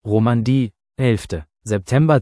Romandie, 11. September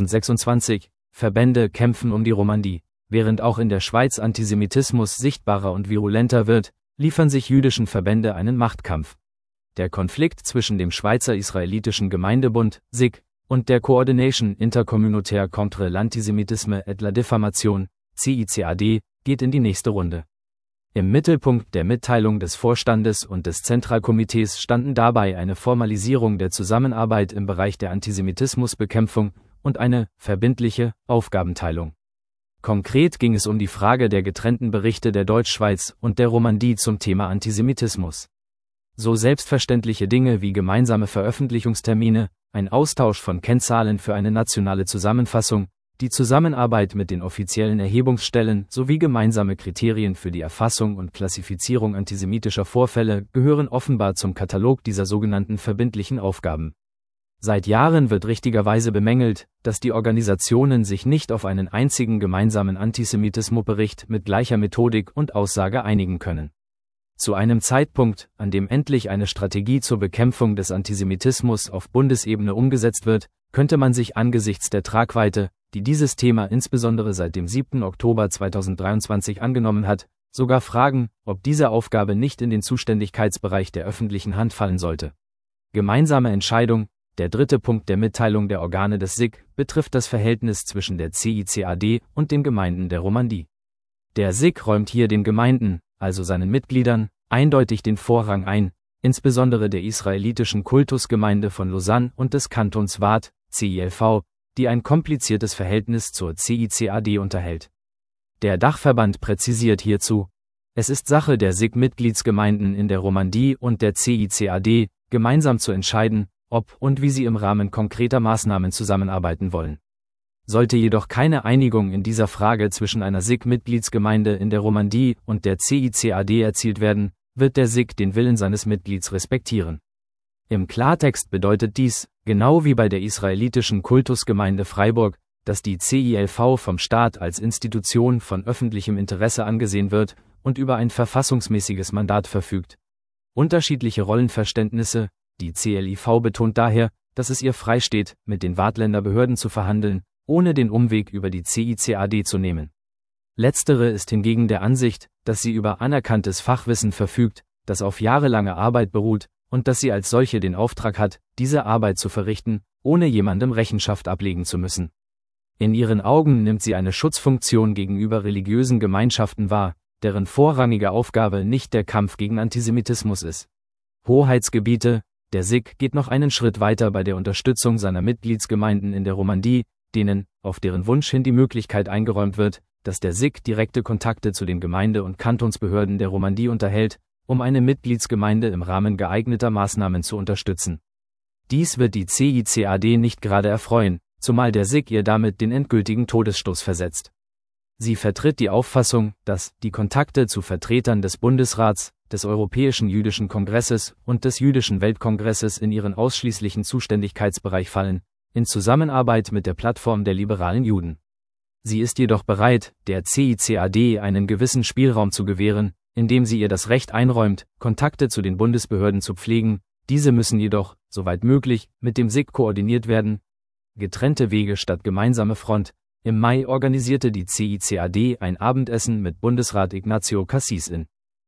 2026, Verbände kämpfen um die Romandie. Während auch in der Schweiz Antisemitismus sichtbarer und virulenter wird, liefern sich jüdischen Verbände einen Machtkampf. Der Konflikt zwischen dem Schweizer Israelitischen Gemeindebund, SIG, und der Coordination Intercommunautaire contre l'Antisémitisme et la Diffamation, CICAD, geht in die nächste Runde. Im Mittelpunkt der Mitteilung des Vorstandes und des Zentralkomitees standen dabei eine Formalisierung der Zusammenarbeit im Bereich der Antisemitismusbekämpfung und eine verbindliche Aufgabenteilung. Konkret ging es um die Frage der getrennten Berichte der Deutschschweiz und der Romandie zum Thema Antisemitismus. So selbstverständliche Dinge wie gemeinsame Veröffentlichungstermine, ein Austausch von Kennzahlen für eine nationale Zusammenfassung, die Zusammenarbeit mit den offiziellen Erhebungsstellen sowie gemeinsame Kriterien für die Erfassung und Klassifizierung antisemitischer Vorfälle gehören offenbar zum Katalog dieser sogenannten verbindlichen Aufgaben. Seit Jahren wird richtigerweise bemängelt, dass die Organisationen sich nicht auf einen einzigen gemeinsamen Antisemitismusbericht mit gleicher Methodik und Aussage einigen können. Zu einem Zeitpunkt, an dem endlich eine Strategie zur Bekämpfung des Antisemitismus auf Bundesebene umgesetzt wird, könnte man sich angesichts der Tragweite, die dieses Thema insbesondere seit dem 7. Oktober 2023 angenommen hat, sogar fragen, ob diese Aufgabe nicht in den Zuständigkeitsbereich der öffentlichen Hand fallen sollte. Gemeinsame Entscheidung, der dritte Punkt der Mitteilung der Organe des SIG, betrifft das Verhältnis zwischen der CICAD und den Gemeinden der Romandie. Der SIG räumt hier den Gemeinden, also seinen Mitgliedern, eindeutig den Vorrang ein, insbesondere der israelitischen Kultusgemeinde von Lausanne und des Kantons Waadt, CILV, die ein kompliziertes Verhältnis zur CICAD unterhält. Der Dachverband präzisiert hierzu: Es ist Sache der SIG-Mitgliedsgemeinden in der Romandie und der CICAD, gemeinsam zu entscheiden, ob und wie sie im Rahmen konkreter Maßnahmen zusammenarbeiten wollen. Sollte jedoch keine Einigung in dieser Frage zwischen einer SIG-Mitgliedsgemeinde in der Romandie und der CICAD erzielt werden, wird der SIG den Willen seines Mitglieds respektieren. Im Klartext bedeutet dies, genau wie bei der israelitischen Kultusgemeinde Freiburg, dass die CILV vom Staat als Institution von öffentlichem Interesse angesehen wird und über ein verfassungsmäßiges Mandat verfügt. Unterschiedliche Rollenverständnisse, die CLIV betont daher, dass es ihr freisteht, mit den Waadtländer Behörden zu verhandeln, ohne den Umweg über die CICAD zu nehmen. Letztere ist hingegen der Ansicht, dass sie über anerkanntes Fachwissen verfügt, das auf jahrelange Arbeit beruht, und dass sie als solche den Auftrag hat, diese Arbeit zu verrichten, ohne jemandem Rechenschaft ablegen zu müssen. In ihren Augen nimmt sie eine Schutzfunktion gegenüber religiösen Gemeinschaften wahr, deren vorrangige Aufgabe nicht der Kampf gegen Antisemitismus ist. Hoheitsgebiete: Der SIG geht noch einen Schritt weiter bei der Unterstützung seiner Mitgliedsgemeinden in der Romandie, denen, auf deren Wunsch hin die Möglichkeit eingeräumt wird, dass der SIG direkte Kontakte zu den Gemeinde- und Kantonsbehörden der Romandie unterhält, um eine Mitgliedsgemeinde im Rahmen geeigneter Maßnahmen zu unterstützen. Dies wird die CICAD nicht gerade erfreuen, zumal der SIG ihr damit den endgültigen Todesstoß versetzt. Sie vertritt die Auffassung, dass die Kontakte zu Vertretern des Bundesrats, des Europäischen Jüdischen Kongresses und des Jüdischen Weltkongresses in ihren ausschließlichen Zuständigkeitsbereich fallen, in Zusammenarbeit mit der Plattform der liberalen Juden. Sie ist jedoch bereit, der CICAD einen gewissen Spielraum zu gewähren, indem sie ihr das Recht einräumt, Kontakte zu den Bundesbehörden zu pflegen. Diese müssen jedoch, soweit möglich, mit dem SIG koordiniert werden. Getrennte Wege statt gemeinsame Front. Im Mai organisierte die CICAD ein Abendessen mit Bundesrat Ignacio Cassis in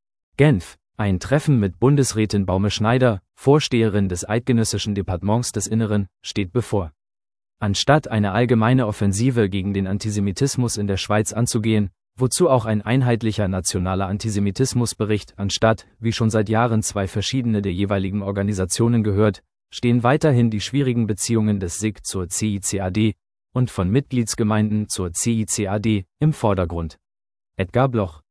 Genf. Ein Treffen mit Bundesrätin Baume Schneider, Vorsteherin des Eidgenössischen Departements des Inneren, steht bevor. Anstatt eine allgemeine Offensive gegen den Antisemitismus in der Schweiz anzugehen, wozu auch ein einheitlicher nationaler Antisemitismusbericht anstatt, wie schon seit Jahren, zwei verschiedene der jeweiligen Organisationen gehört, stehen weiterhin die schwierigen Beziehungen des SIG zur CICAD und von Mitgliedsgemeinden zur CICAD im Vordergrund. Edgar Bloch